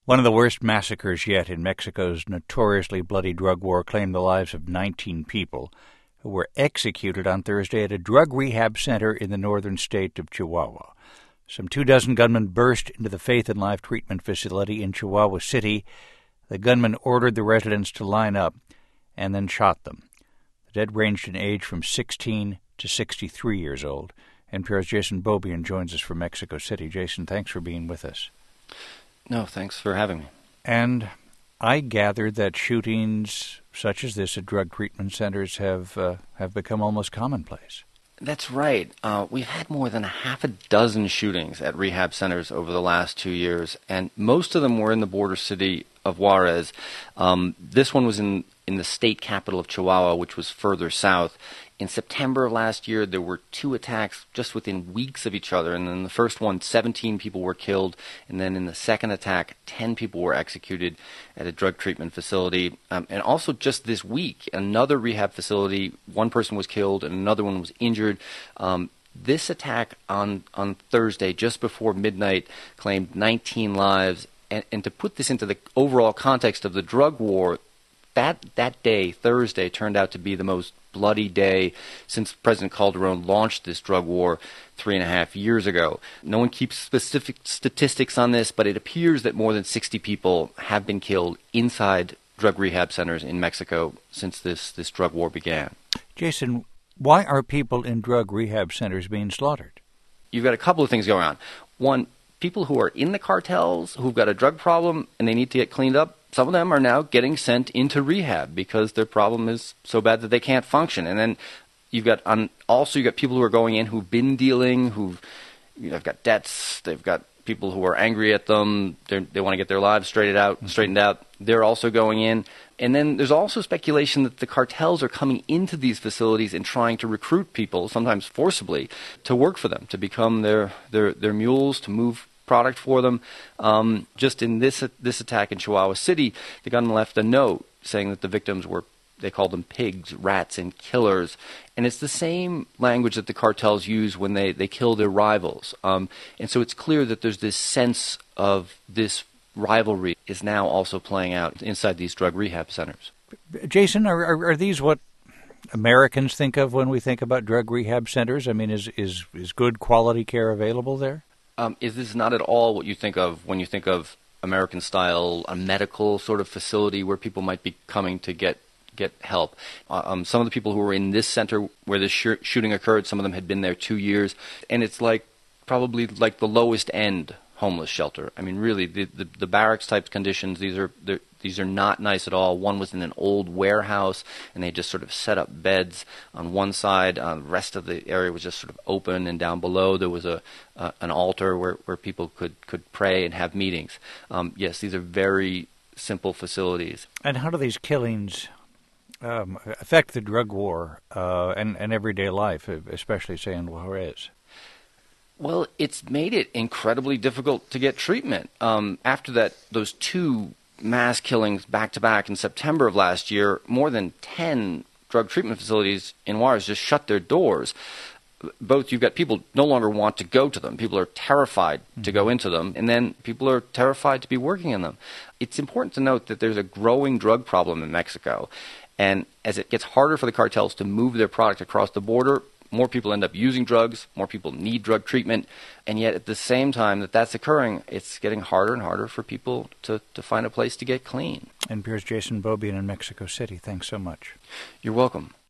One of the worst massacres yet in Mexico's notoriously bloody drug war claimed the lives of 19 people who were executed on Thursday at a drug rehab center in the northern state of Chihuahua. Some 24 gunmen burst into the Faith and Life treatment facility in Chihuahua City. The gunmen ordered the residents to line up and then shot them. The dead ranged in age from 16 to 63 years old. NPR's Jason Beaubien joins us from Mexico City. Jason, thanks for being with us. No, thanks for having me. And I gathered that shootings such as this at drug treatment centers have become almost commonplace. That's right. We've had more than a half a dozen shootings at rehab centers over the last 2 years, and most of them were in the border city of Juarez. This one was in the state capital of Chihuahua, which was further south. In September of last year, there were 2 attacks just within weeks of each other. And in the first one, 17 people were killed. And then in the second attack, 10 people were executed at a drug treatment facility. And also just this week, another rehab facility, 1 person was killed and another one was injured. This attack on Thursday, just before midnight, claimed 19 lives. And to put this into the overall context of the drug war, that day, Thursday, turned out to be the most bloody day since President Calderon launched this drug war 3.5 years ago. No one keeps specific statistics on this, but it appears that more than 60 people have been killed inside drug rehab centers in Mexico since this drug war began. Jason, why are people in drug rehab centers being slaughtered? You've got a couple of things going on. One, people who are in the cartels who've got a drug problem and they need to get cleaned up, some of them are now getting sent into rehab because their problem is so bad that they can't function. And then you've got people who are going in who've been dealing, they've got debts, they've got people who are angry at them, they want to get their lives straightened out. They're also going in. And then there's also speculation that the cartels are coming into these facilities and trying to recruit people, sometimes forcibly, to work for them, to become their mules, to move product for them. Just in this attack in Chihuahua City, the gunman left a note saying that the victims were, they called them pigs, rats, and killers. And it's the same language that the cartels use when they kill their rivals. And so it's clear that there's this sense of this rivalry is now also playing out inside these drug rehab centers. Jason, are these what Americans think of when we think about drug rehab centers? I mean, is good quality care available there? Is this not at all what you think of when you think of American-style, a medical sort of facility where people might be coming to get help? Some of the people who were in this center where this shooting occurred, some of them had been there 2 years, and it's probably like the lowest end homeless shelter. I mean, really, the barracks type conditions, these are not nice at all. One was in an old warehouse, and they just sort of set up beds on one side. The rest of the area was just sort of open, and down below there was an altar where people could pray and have meetings. Yes, these are very simple facilities. And how do these killings affect the drug war and everyday life, especially, say, in Juarez? Well, it's made it incredibly difficult to get treatment. After those 2 mass killings back-to-back in September of last year, more than 10 drug treatment facilities in Juarez just shut their doors. You've got people no longer want to go to them. People are terrified to go into them, and then people are terrified to be working in them. It's important to note that there's a growing drug problem in Mexico, and as it gets harder for the cartels to move their product across the border, more people end up using drugs, more people need drug treatment, and yet at the same time that's occurring, it's getting harder and harder for people to find a place to get clean. NPR's Jason Beaubien in Mexico City. Thanks so much. You're welcome.